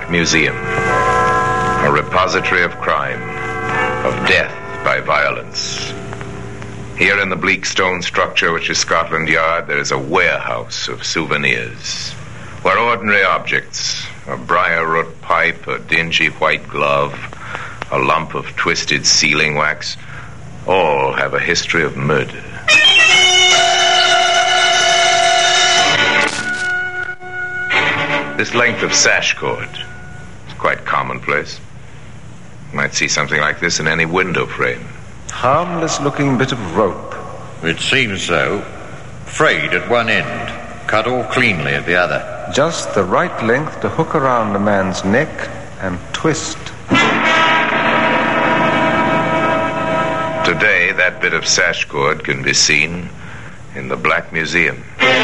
Black Museum, a repository of crime, of death by violence. Here in the bleak stone structure which is Scotland Yard, there is a warehouse of souvenirs, where ordinary objects, a briar root pipe, a dingy white glove, a lump of twisted sealing wax, all have a history of murder. This length of sash cord is quite commonplace. You might see something like this in any window frame. Harmless-looking bit of rope. It seems so. Frayed at one end, cut all cleanly at the other. Just the right length to hook around a man's neck and twist. Today, that bit of sash cord can be seen in the Black Museum.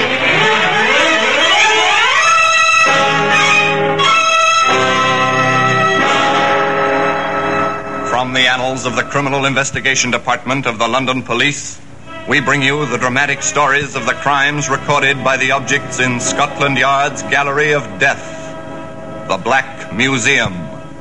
From the annals of the Criminal Investigation Department of the London Police, we bring you the dramatic stories of the crimes recorded by the objects in Scotland Yard's Gallery of Death, the Black Museum.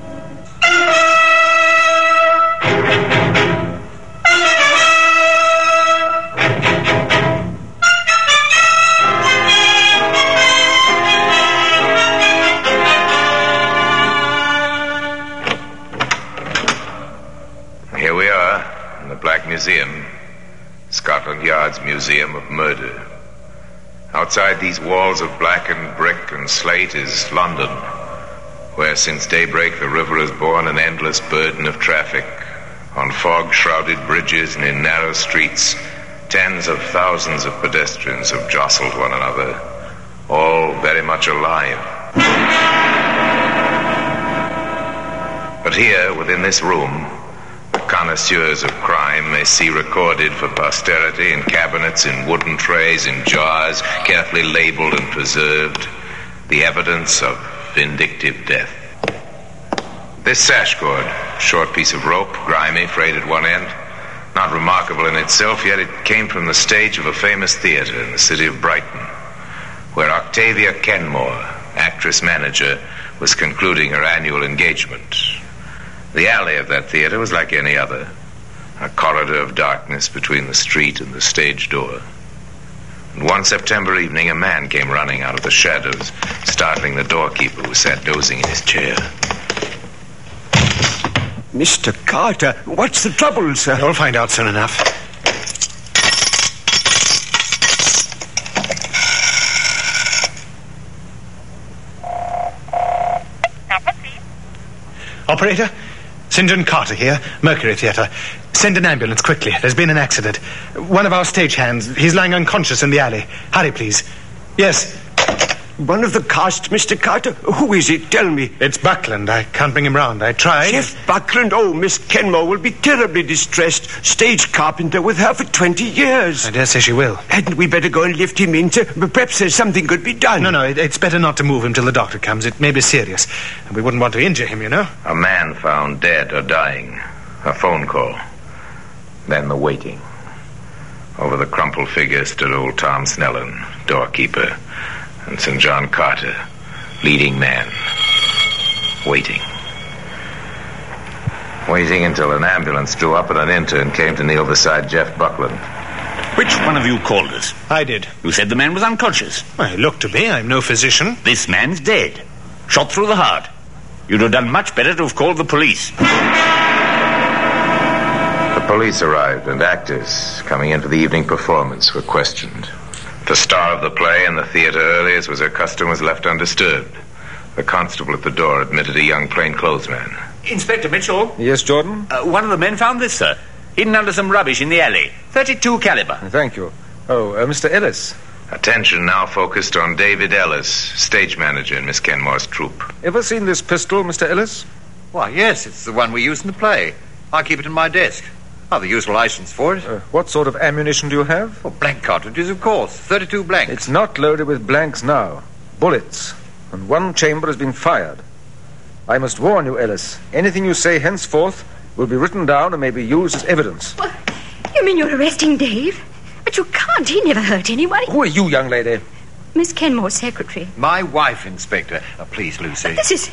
Here we are in the Black Museum, Scotland Yard's Museum of Murder. Outside these walls of blackened brick and slate is London, where since daybreak the river has borne an endless burden of traffic. On fog-shrouded bridges and in narrow streets, tens of thousands of pedestrians have jostled one another, all very much alive. But here, within this room, the connoisseurs of crime may see recorded for posterity in cabinets, in wooden trays, in jars, carefully labeled and preserved, the evidence of vindictive death. This sash cord, short piece of rope, grimy, frayed at one end, not remarkable in itself, yet it came from the stage of a famous theater in the city of Brighton, where Octavia Kenmore, actress-manager, was concluding her annual engagement. The alley of that theater was like any other, a corridor of darkness between the street and the stage door. And one September evening, a man came running out of the shadows, startling the doorkeeper who sat dozing in his chair. Mr. Carter, what's the trouble, sir? You'll find out soon enough. Operator, St. John Carter here, Mercury Theatre. Send an ambulance quickly. There's been an accident. One of our stagehands, he's lying unconscious in the alley. Hurry, please. Yes. One of the cast, Mr. Carter? Who is it? Tell me. It's Buckland. I can't bring him round. I tried. Jeff Buckland? Oh, Miss Kenmore will be terribly distressed. Stage carpenter with her for 20 years. I dare say she will. Hadn't we better go and lift him in, sir? Perhaps there's something could be done. No, it's better not to move him till the doctor comes. It may be serious. And we wouldn't want to injure him, you know. A man found dead or dying. A phone call. Then the waiting. Over the crumpled figure stood old Tom Snellen, doorkeeper, and St. John Carter, leading man, waiting. Waiting until an ambulance drew up and an intern came to kneel beside Jeff Buckland. Which one of you called us? I did. You said the man was unconscious. Well, it looked to me. I'm no physician. This man's dead. Shot through the heart. You'd have done much better to have called the police. The police arrived, and actors coming in for the evening performance were questioned. The star of the play in the theater early, as was her custom, was left undisturbed. The constable at the door admitted a young plainclothesman. Inspector Mitchell? Yes, Jordan? One of the men found this, sir. Hidden under some rubbish in the alley. .32 caliber. Thank you. Oh, Mr. Ellis. Attention now focused on David Ellis, stage manager in Miss Kenmore's troupe. Ever seen this pistol, Mr. Ellis? Why, yes, it's the one we use in the play. I keep it in my desk. I've the usual license for it. What sort of ammunition do you have? Oh, blank cartridges, of course. 32 blanks. It's not loaded with blanks now. Bullets. And one chamber has been fired. I must warn you, Ellis. Anything you say henceforth will be written down and may be used as evidence. Well, you mean you're arresting Dave? But you can't. He never hurt anyone. Who are you, young lady? Miss Kenmore's secretary. My wife, Inspector. Please, Lucy. But this is...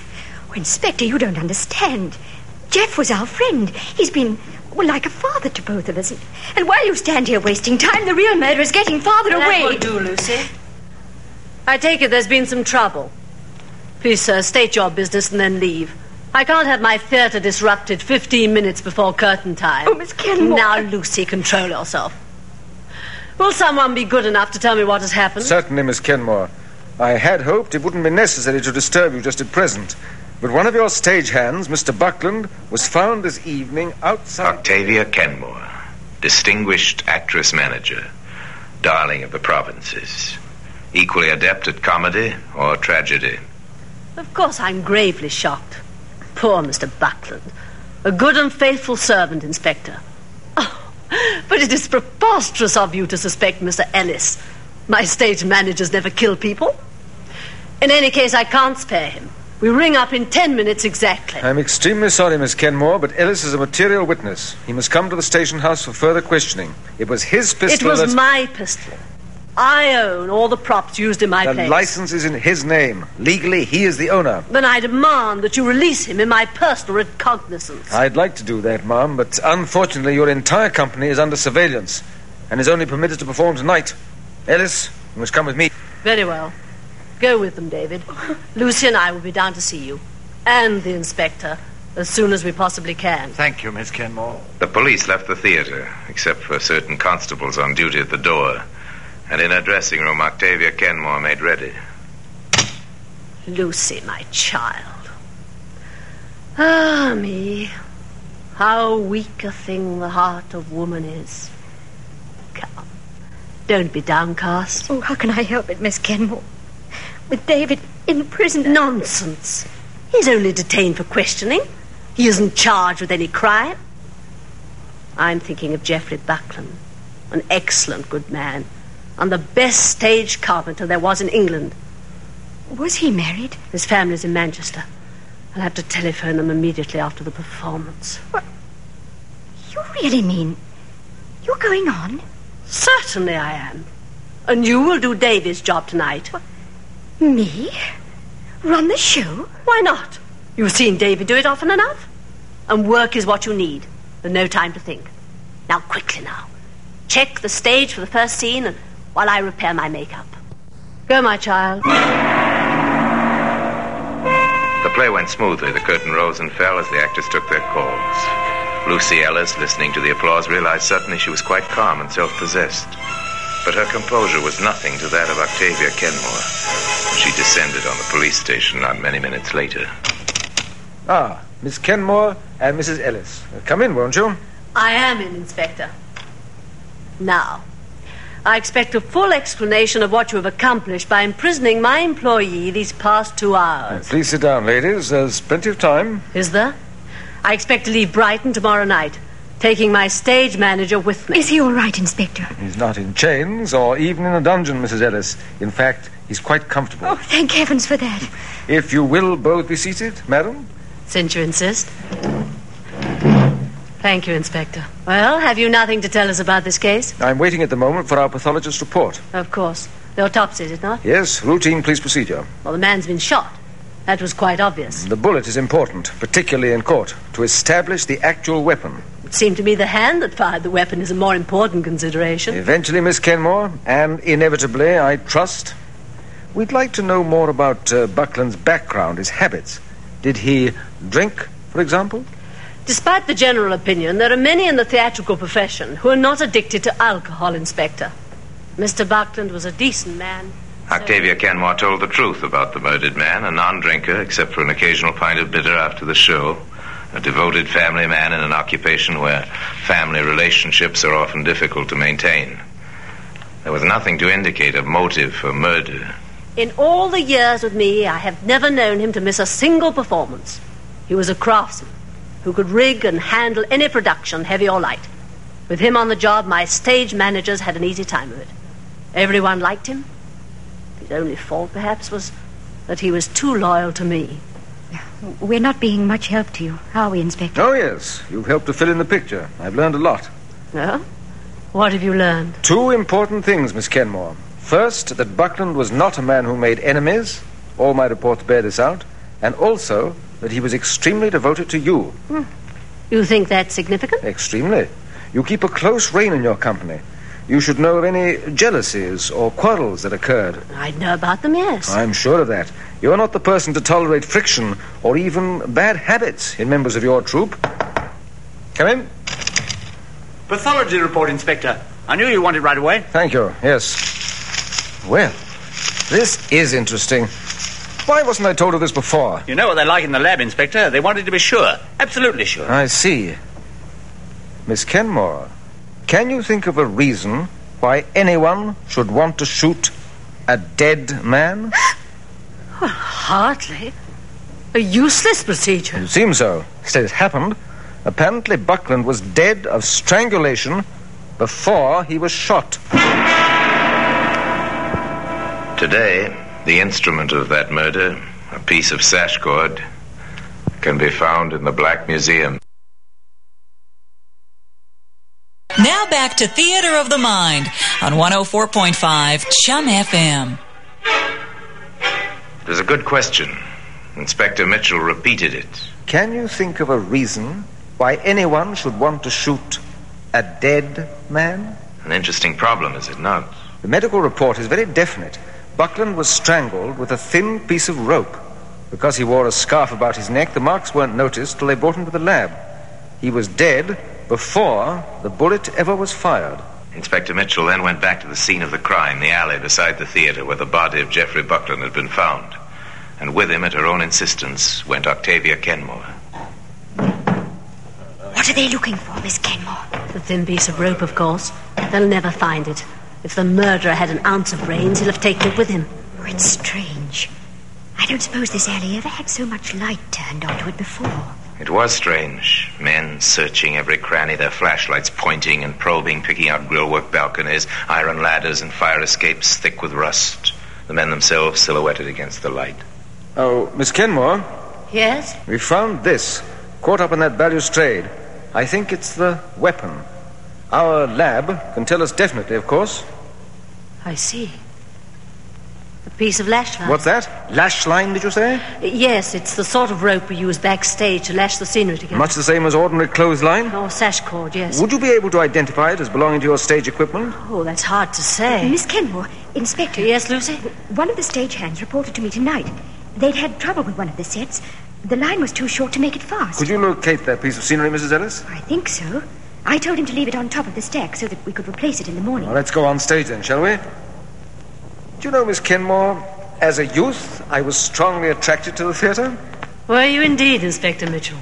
Oh, Inspector, you don't understand. Jeff was our friend. He's been, like a father to both of us. And while you stand here wasting time, the real murderer's getting farther away. That will do, Lucy. I take it there's been some trouble. Please, sir, state your business and then leave. I can't have my theatre disrupted 15 minutes before curtain time. Oh, Miss Kenmore. Now, Lucy, control yourself. Will someone be good enough to tell me what has happened? Certainly, Miss Kenmore. I had hoped it wouldn't be necessary to disturb you just at present. But one of your stagehands, Mr. Buckland, was found this evening outside... Octavia Kenmore, distinguished actress manager, darling of the provinces. Equally adept at comedy or tragedy. Of course, I'm gravely shocked. Poor Mr. Buckland. A good and faithful servant, Inspector. Oh, but it is preposterous of you to suspect Mr. Ellis. My stage managers never kill people. In any case, I can't spare him. We ring up in 10 minutes exactly. I'm extremely sorry, Miss Kenmore, but Ellis is a material witness. He must come to the station house for further questioning. It was his pistol. It was my pistol. I own all the props used in my place. plays. The license is in his name. Legally, he is the owner. Then I demand that you release him in my personal recognizance. I'd like to do that, ma'am, but unfortunately your entire company is under surveillance and is only permitted to perform tonight. Ellis, you must come with me. Very well. Go with them, David. Lucy and I will be down to see you. And the inspector, as soon as we possibly can. Thank you, Miss Kenmore. The police left the theatre, except for certain constables on duty at the door. And in her dressing room, Octavia Kenmore made ready. Lucy, my child. Ah, me. How weak a thing the heart of woman is. Come. Don't be downcast. Oh, how can I help it, Miss Kenmore? With David in prison. Nonsense. He's only detained for questioning. He isn't charged with any crime. I'm thinking of Geoffrey Buckland, an excellent good man, and the best stage carpenter there was in England. Was he married? His family's in Manchester. I'll have to telephone them immediately after the performance. What? You really mean you're going on? Certainly I am. And you will do Davy's job tonight. What? Me? Run the show? Why not? You've seen Davy do it often enough. And work is what you need. There's no time to think. Now, quickly now. Check the stage for the first scene and while I repair my makeup. Go, my child. The play went smoothly. The curtain rose and fell as the actors took their calls. Lucy Ellis, listening to the applause, realized suddenly she was quite calm and self-possessed. But her composure was nothing to that of Octavia Kenmore. She descended on the police station not many minutes later. Ah, Miss Kenmore and Mrs. Ellis. Come in, won't you? I am in, Inspector. Now, I expect a full explanation of what you have accomplished by imprisoning my employee these past 2 hours. Please sit down, ladies. There's plenty of time. Is there? I expect to leave Brighton tomorrow night, taking my stage manager with me. Is he all right, Inspector? He's not in chains or even in a dungeon, Mrs. Ellis. In fact, he's quite comfortable. Oh, thank heavens for that. If you will both be seated, madam. Since you insist. Thank you, Inspector. Well, have you nothing to tell us about this case? I'm waiting at the moment for our pathologist's report. Of course. The autopsy, is it not? Yes, routine police procedure. Well, the man's been shot. That was quite obvious. The bullet is important, particularly in court, to establish the actual weapon. It seemed to me the hand that fired the weapon is a more important consideration. Eventually, Miss Kenmore, and inevitably, I trust, we'd like to know more about Buckland's background, his habits. Did he drink, for example? Despite the general opinion, there are many in the theatrical profession who are not addicted to alcohol, Inspector. Mr. Buckland was a decent man. Octavia Kenmore told the truth about the murdered man, a non-drinker except for an occasional pint of bitter after the show, a devoted family man in an occupation where family relationships are often difficult to maintain. There was nothing to indicate a motive for murder. In all the years with me, I have never known him to miss a single performance. He was a craftsman who could rig and handle any production, heavy or light. With him on the job, my stage managers had an easy time of it. Everyone liked him. His only fault, perhaps, was that he was too loyal to me. We're not being much help to you, are we, Inspector? Oh, yes. You've helped to fill in the picture. I've learned a lot. No? What have you learned? 2 important things, Miss Kenmore. First, that Buckland was not a man who made enemies. All my reports bear this out. And also that he was extremely devoted to you. You think that's significant? Extremely. You keep a close rein in your company. You should know of any jealousies or quarrels that occurred. I'd know about them, yes. I'm sure of that. You're not the person to tolerate friction or even bad habits in members of your troop. Come in. Pathology report, Inspector. I knew you wanted right away. Thank you, yes. Well, this is interesting. Why wasn't I told of this before? You know what they're like in the lab, Inspector. They wanted to be sure. Absolutely sure. I see. Miss Kenmore, can you think of a reason why anyone should want to shoot a dead man? Well, hardly. A useless procedure. It seems so. Instead, it happened. Apparently, Buckland was dead of strangulation before he was shot. Today, the instrument of that murder, a piece of sash cord, can be found in the Black Museum. Now back to Theater of the Mind on 104.5 Chum FM. It was a good question. Inspector Mitchell repeated it. Can you think of a reason why anyone should want to shoot a dead man? An interesting problem, is it not? The medical report is very definite. Buckland was strangled with a thin piece of rope. Because he wore a scarf about his neck, the marks weren't noticed till they brought him to the lab. He was dead before the bullet ever was fired. Inspector Mitchell then went back to the scene of the crime, the alley beside the theater where the body of Geoffrey Buckland had been found. And with him, at her own insistence, went Octavia Kenmore. What are they looking for, Miss Kenmore? The thin piece of rope, of course. They'll never find it. If the murderer had an ounce of brains, he'll have taken it with him. Oh, it's strange. I don't suppose this alley ever had so much light turned onto it before. It was strange. Men searching every cranny, their flashlights pointing and probing, picking out grillwork balconies, iron ladders and fire escapes thick with rust. The men themselves silhouetted against the light. Oh, Miss Kenmore? Yes? We found this, caught up in that balustrade. I think it's the weapon. Our lab can tell us definitely, of course. I see. A piece of lash line. What's that? Lash line, did you say? Yes, it's the sort of rope we use backstage to lash the scenery together. Much the same as ordinary clothesline? Or sash cord, yes. Would you be able to identify it as belonging to your stage equipment? Oh, that's hard to say. Miss Kenmore, Inspector. Yes, Lucy? One of the stagehands reported to me tonight. They'd had trouble with one of the sets. The line was too short to make it fast. Could you locate that piece of scenery, Mrs. Ellis? I think so. I told him to leave it on top of the stack so that we could replace it in the morning. Well, let's go on stage then, shall we? Do you know, Miss Kenmore, as a youth, I was strongly attracted to the theatre. Were you indeed, Inspector Mitchell?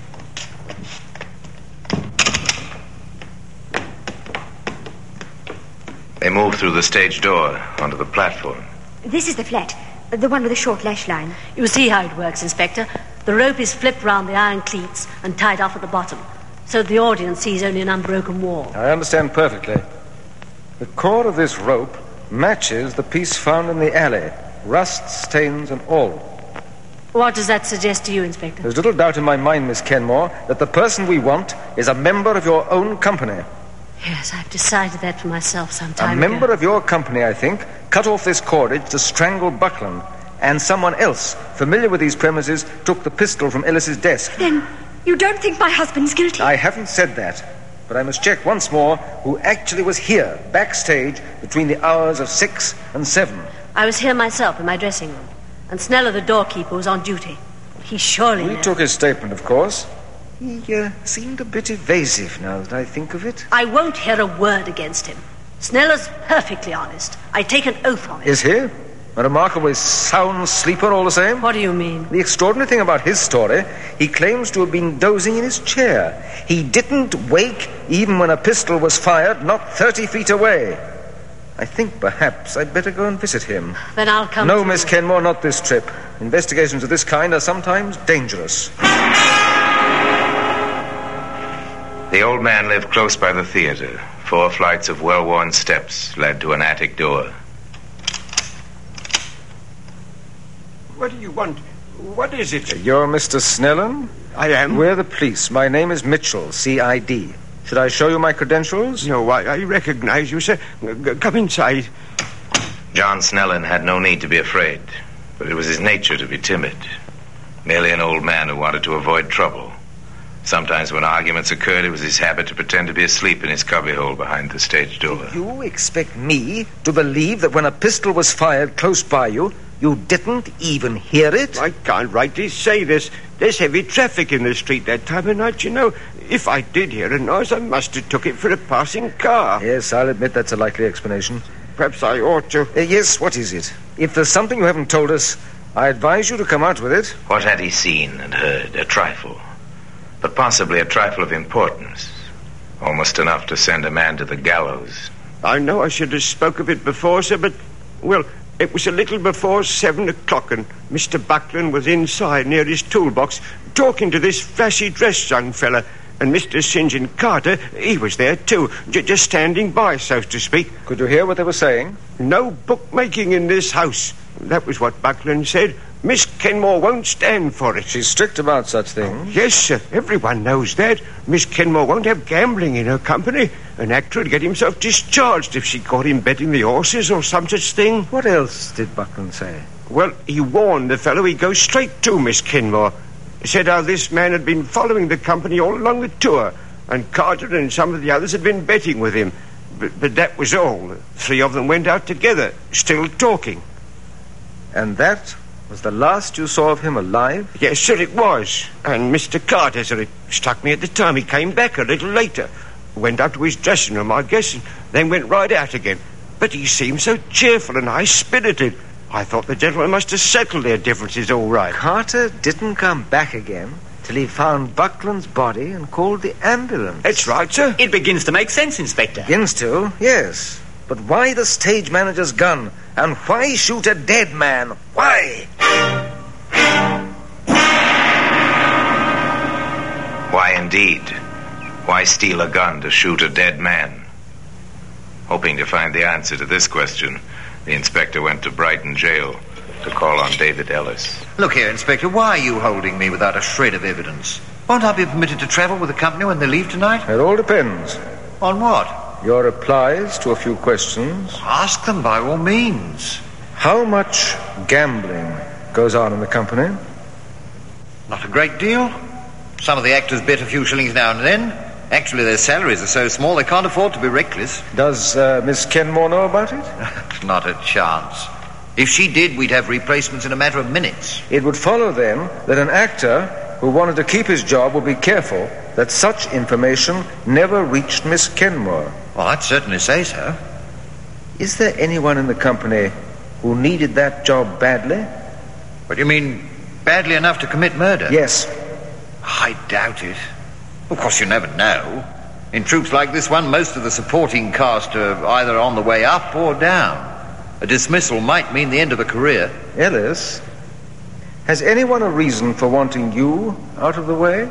They moved through the stage door onto the platform. This is the flat, the one with the short lash line. You see how it works, Inspector. The rope is flipped round the iron cleats and tied off at the bottom, so the audience sees only an unbroken wall. I understand perfectly. The cord of this rope matches the piece found in the alley, rust, stains, and all. What does that suggest to you, Inspector? There's little doubt in my mind, Miss Kenmore, that the person we want is a member of your own company. Yes, I've decided that for myself some time ago. A member of your company, I think, cut off this cordage to strangle Buckland, and someone else, familiar with these premises, took the pistol from Ellis's desk. Then you don't think my husband's guilty? I haven't said that, but I must check once more who actually was here, backstage, between the hours of 6 and 7. I was here myself in my dressing room, and Sneller, the doorkeeper, was on duty. He surely We took his statement, of course. He seemed a bit evasive now that I think of it. I won't hear a word against him. Sneller's perfectly honest. I take an oath on it. Is he? A remarkably sound sleeper all the same? What do you mean? The extraordinary thing about his story, he claims to have been dozing in his chair. He didn't wake even when a pistol was fired not 30 feet away. I think perhaps I'd better go and visit him. Then I'll come. No, Miss Kenmore, not this trip. Investigations of this kind are sometimes dangerous. The old man lived close by the theater. 4 flights of well-worn steps led to an attic door. What do you want? What is it? You're Mr. Snellen? I am. We're the police. My name is Mitchell, C.I.D. Should I show you my credentials? No, I recognize you, sir. Come inside. John Snellen had no need to be afraid, but it was his nature to be timid. Merely an old man who wanted to avoid trouble. Sometimes when arguments occurred, it was his habit to pretend to be asleep in his cubbyhole behind the stage door. You expect me to believe that when a pistol was fired close by you, you didn't even hear it? I can't rightly say this. There's heavy traffic in the street that time of night, you know. If I did hear a noise, I must have took it for a passing car. Yes, I'll admit that's a likely explanation. Perhaps I ought to. Yes, what is it? If there's something you haven't told us, I advise you to come out with it. What had he seen and heard? A trifle. But possibly a trifle of importance. Almost enough to send a man to the gallows. I know I should have spoke of it before, sir, but, well, it was a little before 7 o'clock, and Mr. Buckland was inside near his toolbox talking to this flashy-dressed young fella. And Mr. St. John Carter, he was there too, just standing by, so to speak. Could you hear what they were saying? No bookmaking in this house. That was what Buckland said. Miss Kenmore won't stand for it. She's strict about such things. Yes, sir. Everyone knows that. Miss Kenmore won't have gambling in her company. An actor would get himself discharged if she caught him betting the horses or some such thing. What else did Buckland say? Well, he warned the fellow he'd go straight to Miss Kenmore. He said how this man had been following the company all along the tour, and Carter and some of the others had been betting with him. But that was all. 3 of them went out together, still talking. And that was the last you saw of him alive? Yes, sir, it was. And Mr. Carter, sir, it struck me at the time. He came back a little later. Went up to his dressing room, I guess, and then went right out again. But he seemed so cheerful and high-spirited. I thought the gentlemen must have settled their differences all right. Carter didn't come back again till he found Buckland's body and called the ambulance. That's right, sir. It begins to make sense, Inspector. Begins to, yes. But why the stage manager's gun? And why shoot a dead man? Why? Why indeed? Why steal a gun to shoot a dead man? Hoping to find the answer to this question, the inspector went to Brighton jail to call on David Ellis. Look here, Inspector, why are you holding me without a shred of evidence? Won't I be permitted to travel with the company when they leave tonight? It all depends. On what? Your replies to a few questions. Ask them by all means. How much gambling goes on in the company? Not a great deal. Some of the actors bet a few shillings now and then. Actually, their salaries are so small they can't afford to be reckless. Does Miss Kenmore know about it? Not a chance. If she did, we'd have replacements in a matter of minutes. It would follow, then, that an actor who wanted to keep his job would be careful that such information never reached Miss Kenmore. Well, I'd certainly say so. Is there anyone in the company who needed that job badly? What do you mean, badly enough to commit murder? Yes. I doubt it. Of course, you never know. In troops like this one, most of the supporting cast are either on the way up or down. A dismissal might mean the end of a career. Ellis, has anyone a reason for wanting you out of the way?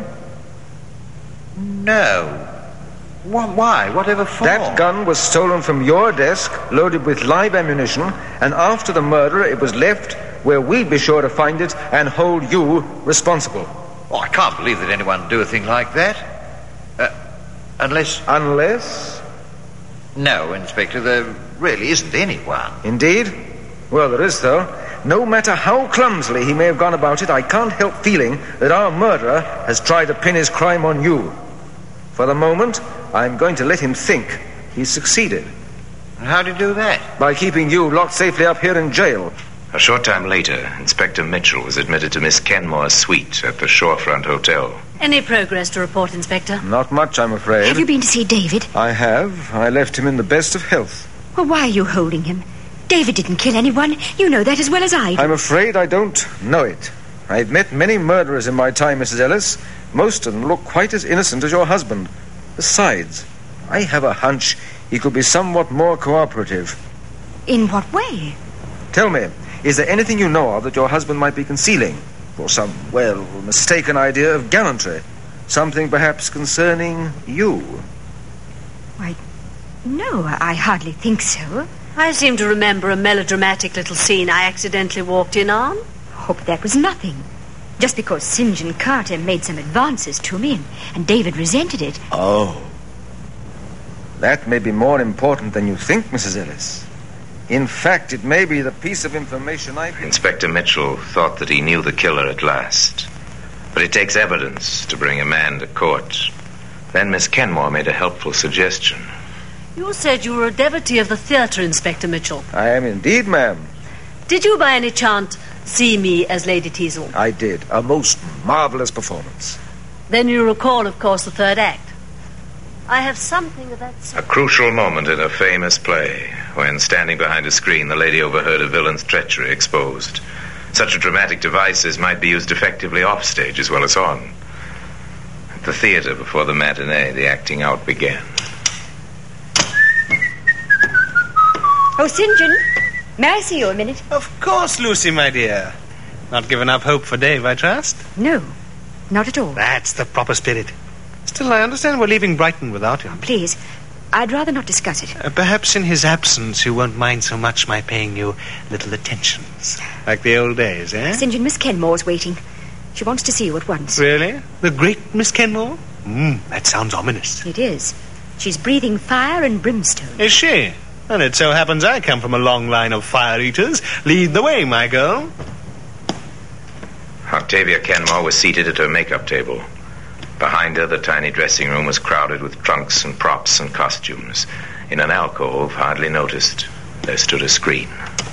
No. Why? Whatever for? That gun was stolen from your desk, loaded with live ammunition, and after the murder it was left where we'd be sure to find it and hold you responsible. Oh, I can't believe that anyone would do a thing like that. Unless... Unless? No, Inspector, there really isn't anyone. Indeed? Well, there is, though. No matter how clumsily he may have gone about it, I can't help feeling that our murderer has tried to pin his crime on you. For the moment, I'm going to let him think he's succeeded. How do you do that? By keeping you locked safely up here in jail. A short time later, Inspector Mitchell was admitted to Miss Kenmore's suite at the Shorefront Hotel. Any progress to report, Inspector? Not much, I'm afraid. Have you been to see David? I have. I left him in the best of health. Well, why are you holding him? David didn't kill anyone. You know that as well as I do. I'm afraid I don't know it. I've met many murderers in my time, Mrs. Ellis. Most of them look quite as innocent as your husband. Besides, I have a hunch he could be somewhat more cooperative. In what way? Tell me, is there anything you know of that your husband might be concealing? Or some, well, mistaken idea of gallantry? Something perhaps concerning you? Why, no, I hardly think so. I seem to remember a melodramatic little scene I accidentally walked in on. Hope that was nothing. Just because St. John Carter made some advances to me and David resented it. Oh. That may be more important than you think, Mrs. Ellis. In fact, it may be the piece of information Inspector Mitchell thought that he knew the killer at last. But it takes evidence to bring a man to court. Then Miss Kenmore made a helpful suggestion. You said you were a devotee of the theatre, Inspector Mitchell. I am indeed, ma'am. Did you by any chance see me as Lady Teazle? I did. A most marvelous performance. Then you recall, of course, the third act. I have something of that sort. A crucial moment in a famous play, when standing behind a screen, the lady overheard a villain's treachery exposed. Such a dramatic device as might be used effectively off stage as well as on. At the theater before the matinee, the acting out began. Oh, St. John, may I see you a minute? Of course, Lucy, my dear. Not given up hope for Dave, I trust? No, not at all. That's the proper spirit. Still, I understand we're leaving Brighton without him. Please, I'd rather not discuss it. Perhaps in his absence you won't mind so much my paying you little attentions. Like the old days, eh? St. John, Miss Kenmore's waiting. She wants to see you at once. Really? The great Miss Kenmore? That sounds ominous. It is. She's breathing fire and brimstone. Is she? And it so happens I come from a long line of fire-eaters. Lead the way, my girl. Octavia Kenmore was seated at her makeup table. Behind her, the tiny dressing room was crowded with trunks and props and costumes. In an alcove, hardly noticed, there stood a screen.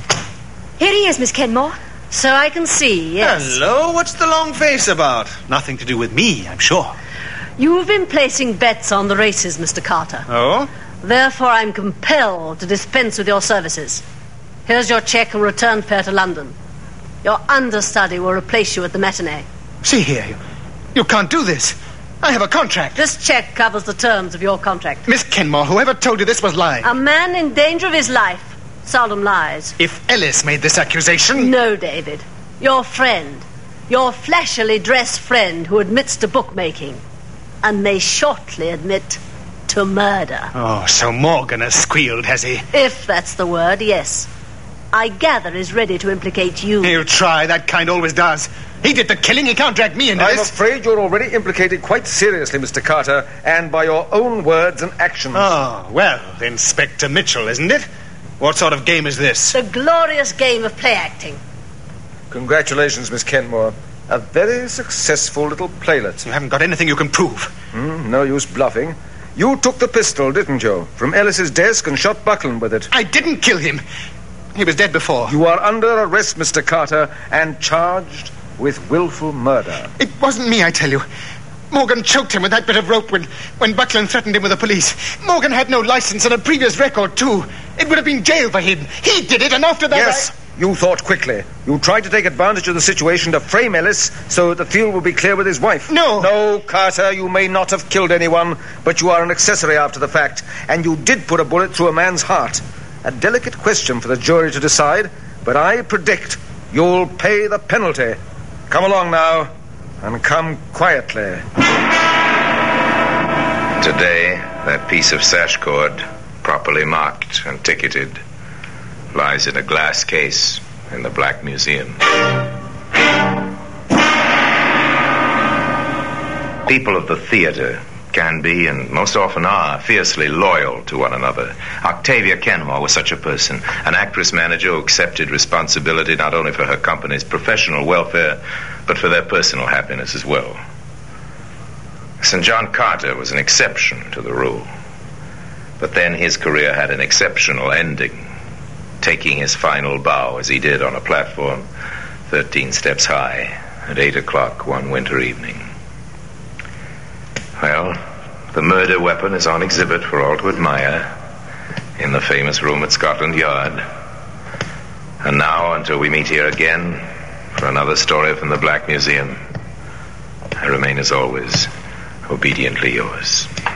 Here he is, Miss Kenmore. So I can see, yes. Hello, what's the long face about? Nothing to do with me, I'm sure. You've been placing bets on the races, Mr. Carter. Oh? Therefore, I'm compelled to dispense with your services. Here's your cheque and return fare to London. Your understudy will replace you at the matinee. See here, you can't do this. I have a contract. This cheque covers the terms of your contract. Miss Kenmore, whoever told you this was lying? A man in danger of his life seldom lies. If Ellis made this accusation... No, David. Your friend. Your flashily dressed friend who admits to bookmaking and may shortly admit to murder. Oh, so Morgan has squealed, has he? If that's the word, yes. I gather is ready to implicate you. He'll try. That kind always does. He did the killing. He can't drag me into this. I'm afraid you're already implicated quite seriously, Mr. Carter, and by your own words and actions. Oh, well, Inspector Mitchell, isn't it? What sort of game is this? The glorious game of play acting. Congratulations, Miss Kenmore. A very successful little playlet. You haven't got anything you can prove. No use bluffing. You took the pistol, didn't you, from Ellis's desk and shot Buckland with it. I didn't kill him. He was dead before. You are under arrest, Mr. Carter, and charged with willful murder. It wasn't me, I tell you. Morgan choked him with that bit of rope when Buckland threatened him with the police. Morgan had no license and a previous record, too. It would have been jail for him. He did it, and after that... Yes, you thought quickly. You tried to take advantage of the situation to frame Ellis so that the field would be clear with his wife. No. No, Carter, you may not have killed anyone, but you are an accessory after the fact, and you did put a bullet through a man's heart. A delicate question for the jury to decide, but I predict you'll pay the penalty. Come along now, and come quietly. Today, that piece of sash cord, properly marked and ticketed, lies in a glass case in the Black Museum. People of the theater can be, and most often are, fiercely loyal to one another. Octavia Kenmore was such a person, an actress-manager who accepted responsibility not only for her company's professional welfare, but for their personal happiness as well. St. John Carter was an exception to the rule. But then his career had an exceptional ending, taking his final bow as he did on a platform 13 steps high at 8 o'clock one winter evening. Well, the murder weapon is on exhibit for all to admire in the famous room at Scotland Yard. And now, until we meet here again for another story from the Black Museum, I remain as always obediently yours.